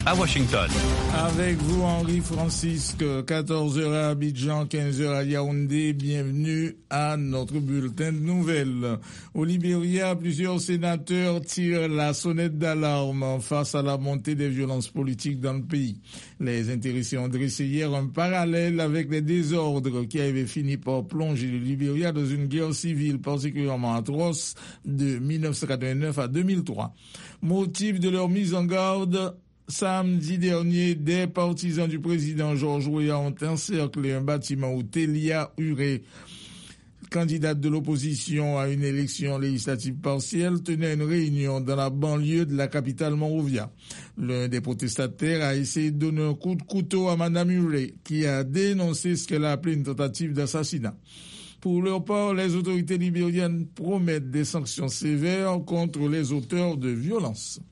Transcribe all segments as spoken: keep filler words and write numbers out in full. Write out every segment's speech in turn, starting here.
à Washington. Avec vous, Henri Francisque, quatorze heures à Abidjan, quinze heures à Yaoundé. Bienvenue à notre bulletin de nouvelles. Au Libéria, plusieurs sénateurs tirent la sonnette d'alarme face à la montée des violences politiques dans le pays. Les intéressés ont dressé hier un parallèle avec les désordres qui avaient fini par plonger le Libéria dans une guerre civile particulièrement atroce de mille neuf cent quatre-vingt-neuf à deux mille trois. Motif de leur mise en garde: samedi dernier, des partisans du président Georges Weah ont encerclé un bâtiment où Telia Uré, candidate de l'opposition à une élection législative partielle, tenait une réunion dans la banlieue de la capitale Monrovia. L'un des protestataires a essayé de donner un coup de couteau à Madame Uré, qui a dénoncé ce qu'elle a appelé une tentative d'assassinat. Pour leur part, les autorités libériennes promettent des sanctions sévères contre les auteurs de violences.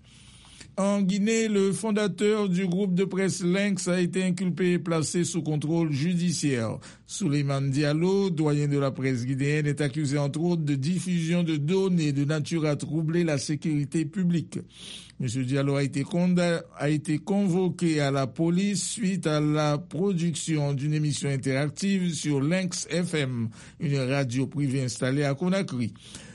En Guinée, le fondateur du groupe de presse Lynx a été inculpé et placé sous contrôle judiciaire. Souleymane Diallo, doyen de la presse guinéenne, est accusé entre autres de diffusion de données de nature à troubler la sécurité publique. Monsieur Diallo a été, conda- a été convoqué à la police suite à la production d'une émission interactive sur Lynx F M, une radio privée installée à Conakry.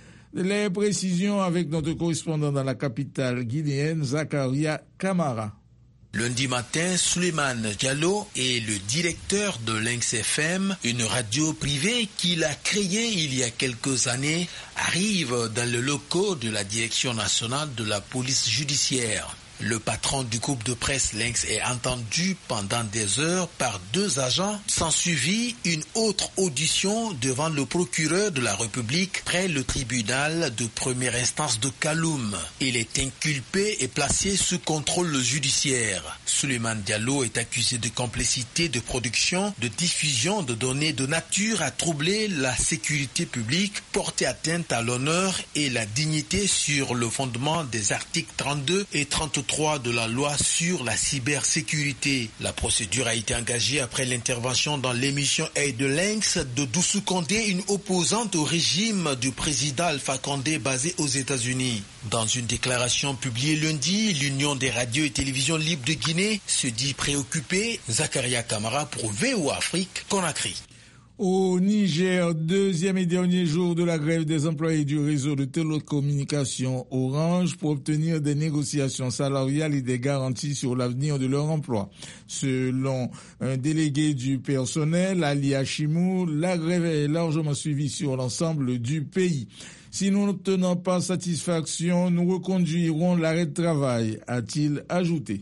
Les précisions avec notre correspondant dans la capitale guinéenne, Zakaria Kamara. Lundi matin, Souleymane Diallo est le directeur de Lynx F M, une radio privée qu'il a créée il y a quelques années, arrive dans le locaux de la Direction nationale de la police judiciaire. Le patron du groupe de presse Lynx est entendu pendant des heures par deux agents. S'ensuivit une autre audition devant le procureur de la République près le tribunal de première instance de Kaloum. Il est inculpé et placé sous contrôle judiciaire. Souleymane Diallo est accusé de complicité de production, de diffusion de données de nature à troubler la sécurité publique, porter atteinte à l'honneur et la dignité sur le fondement des articles trente-deux et trente-trois de la loi sur la cybersécurité. La procédure a été engagée après l'intervention dans l'émission Hey de Lynx de Doussou Condé, une opposante au régime du président Alpha Condé basé aux États-Unis. Dans une déclaration publiée lundi, l'Union des radios et télévisions libres de Guinée se dit préoccupée. Zakaria Kamara pour V O A Afrique, Conakry. Au Niger, deuxième et dernier jour de la grève des employés du réseau de télécommunications Orange pour obtenir des négociations salariales et des garanties sur l'avenir de leur emploi. Selon un délégué du personnel, Ali Hachimou, la grève est largement suivie sur l'ensemble du pays. Si nous n'obtenons pas satisfaction, nous reconduirons l'arrêt de travail, a-t-il ajouté.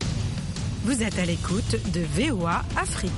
Vous êtes à l'écoute de V O A Afrique.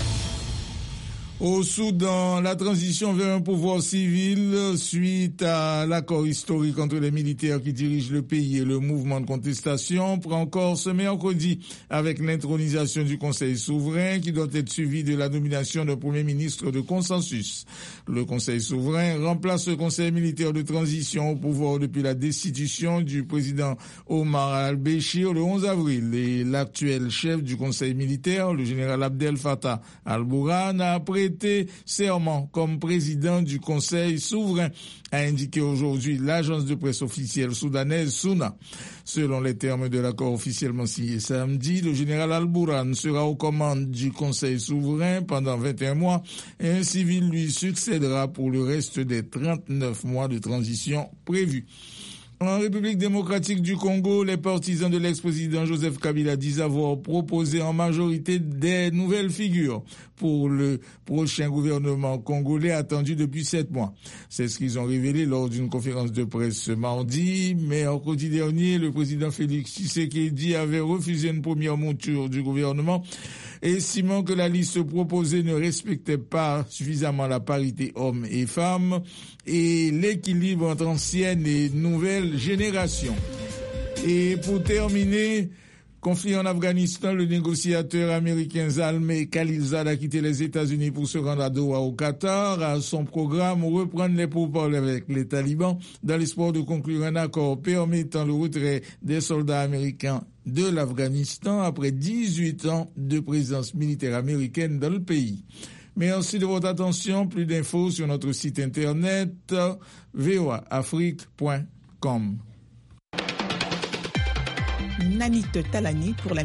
Au Soudan, la transition vers un pouvoir civil suite à l'accord historique entre les militaires qui dirigent le pays et le mouvement de contestation prend corps ce mercredi avec l'intronisation du Conseil souverain qui doit être suivi de la nomination d'un Premier ministre de consensus. Le Conseil souverain remplace le Conseil militaire de transition au pouvoir depuis la destitution du président Omar al-Béchir le onze avril et l'actuel chef du Conseil militaire, le général Abdel Fattah al-Burhan, a prêté serment comme président du Conseil souverain, a indiqué aujourd'hui l'agence de presse officielle soudanaise Souna. Selon les termes de l'accord officiellement signé samedi, le général al-Burhan sera aux commandes du Conseil souverain pendant vingt et un mois et un civil lui succédera pour le reste des trente-neuf mois de transition prévus. En République démocratique du Congo, les partisans de l'ex-président Joseph Kabila disent avoir proposé en majorité des nouvelles figures pour le prochain gouvernement congolais attendu depuis sept mois. C'est ce qu'ils ont révélé lors d'une conférence de presse ce mardi. Mais mercredi dernier, le président Félix Tshisekedi avait refusé une première mouture du gouvernement, estimant que la liste proposée ne respectait pas suffisamment la parité hommes et femmes et l'équilibre entre anciennes et nouvelles générations. Et pour terminer, conflit en Afghanistan, le négociateur américain Zalmay Khalilzad a quitté les États-Unis pour se rendre à Doha au Qatar. À son programme, reprendre les pourparlers avec les talibans dans l'espoir de conclure un accord permettant le retrait des soldats américains de l'Afghanistan après dix-huit ans de présence militaire américaine dans le pays. Merci de votre attention. Plus d'infos sur notre site internet v o a afrique point com. Nanit Talani pour la